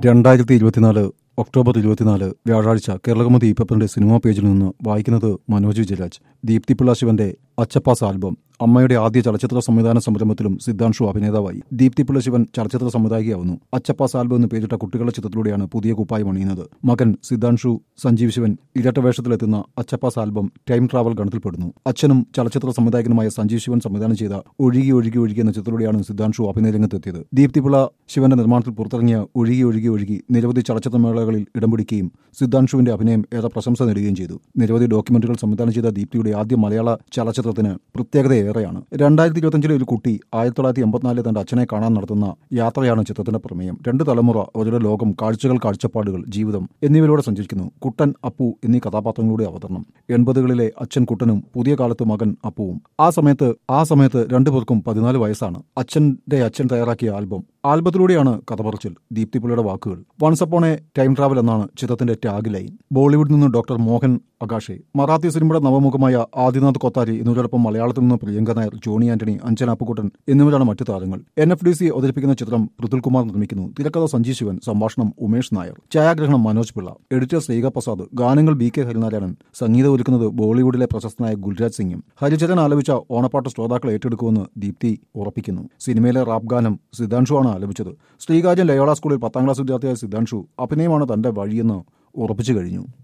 2024 October 24 വ്യാഴാഴ്ച കേരളകൗമുദി പേപ്പറിന്റെ cinema പേജിൽ നിന്ന് വായിക്കുന്നത് മനോജ് വിജയരാജ്. ദീപ്തിപിള്ള ശിവന്റെ അച്ചപ്പാസ് ആൽബം അമ്മയുടെ ആദ്യ ചലച്ചിത്ര സംവിധാന സംരംഭത്തിലും സിദ്ധാൻഷു അഭിനേതാവായി. ദീപ്തിപിള്ള ശിവൻ ചലച്ചിത്ര സംവിധായികയാവുന്നു. അച്ചപ്പാസ് ആൽബം എന്ന് പേരിട്ട കുട്ടികളുടെ ചിത്രത്തിലൂടെയാണ് പുതിയ കുപ്പായം അണിയുന്നത്. മകൻ സിദ്ധാൻഷു സഞ്ജീവ് ശിവൻ ഇരട്ട വേഷത്തിലെത്തുന്ന അച്ചപ്പാസ് ആൽബം ടൈം ട്രാവൽ ഗണത്തിൽപ്പെടുന്നു. അച്ഛനും ചലച്ചിത്ര സംവിധായകനുമായ സഞ്ജീവ് ശിവൻ സംവിധാനം ചെയ്ത ഒഴുകി ഒഴുകി ഒഴുകി എന്ന ചിത്രത്തിലൂടെയാണ് സിദ്ധാൻഷു അഭിനയരംഗത്തെത്തിയത്. ദീപ്തിപിള്ള ശിവന്റെ നിർമ്മാണത്തിൽ പുറത്തിറങ്ങിയ ഒഴുകി ഒഴുകി ഒഴുകി നിരവധി ചലച്ചിത്ര മേളകളിൽ ഇടം പിടിക്കുകയും സിദ്ധാൻഷുവിന്റെ അഭിനയം ഏറെ പ്രശംസ നേടുകയും ചെയ്തു. നിരവധി ഡോക്യുമെന്ററികൾ സംവിധാനം ചെയ്ത ദീപ്തിയുടെ ആദ്യ മലയാള ചലച്ചിത്രത്തിന് പ്രത്യേകതയേറെയാണ്. 2025 ഒരു കുട്ടി 1984 തന്റെ അച്ഛനെ കാണാൻ നടത്തുന്ന യാത്രയാണ് ചിത്രത്തിന്റെ പ്രമേയം. രണ്ട് തലമുറ, അവരുടെ ലോകം, കാഴ്ചകൾ, കാഴ്ചപ്പാടുകൾ, ജീവിതം എന്നിവയിലൂടെ സഞ്ചരിക്കുന്നു. കുട്ടൻ, അപ്പു എന്നീ കഥാപാത്രങ്ങളുടെ അവതരണം. 80കളിലെ അച്ഛൻ കുട്ടനും പുതിയ കാലത്ത് മകൻ അപ്പുവും. ആ സമയത്ത് രണ്ടുപേർക്കും 14 വയസ്സാണ്. അച്ഛന്റെ അച്ഛൻ തയ്യാറാക്കിയ ആൽബത്തിലൂടെയാണ് കഥ പറച്ചിൽ. ദീപ്തിപിള്ളയുടെ വാക്കുകൾ. Once upon a time travel എന്നാണ് ചിത്രത്തിന്റെ ടാഗ് ലൈൻ. ബോളിവുഡിൽ നിന്ന് ഡോക്ടർ മോഹൻ അഗാഷെ, മറാത്തി സിനിമയുടെ നവമുഖമായ ആദിനാഥ് കൊത്താരി എന്നിവരോടൊപ്പം മലയാളത്തിൽ നിന്ന് പ്രിയങ്ക നായർ, ജോണി ആന്റണി, അഞ്ജന അപ്പുക്കുട്ടൻ എന്നിവരാണ് മറ്റു താരങ്ങൾ. NFDC അവതരിപ്പിക്കുന്ന ചിത്രം പൃഥുൽ കുമാർ നിർമ്മിക്കുന്നു. തിരക്കഥ സഞ്ജീവ് ശിവൻ, സംഭാഷണം ഉമേഷ് നായർ, ഛായാഗ്രഹണം മനോജ് പിള്ള, എഡിറ്റർ ശ്രീക പ്രസാദ്, ഗാനങ്ങൾ BK ഹരിനാരായണൻ, സംഗീതം ഒരുക്കുന്നത് ബോളിവുഡിലെ പ്രശസ്തനായ ഗുൽരാജ് സിംഗും. ഹരിചരൻ ആലപിച്ച ഓണപ്പാട്ട് ശ്രോതാക്കൾ ഏറ്റെടുക്കുമെന്ന് ദീപ്തി ഉറപ്പിക്കുന്നു. സിനിമയിലെ റാപ്പ് ഗാനം സിദ്ധാൻഷു ആണ് ആലപിച്ചത്. ശ്രീകാര്യം ലയോള സ്കൂളിൽ 10ാം ക്ലാസ് വിദ്യാർത്ഥിയായ സിദ്ധാൻഷു അഭിനയമാണ് തന്റെ വഴിയെന്ന് ഉറപ്പിച്ചു കഴിഞ്ഞു.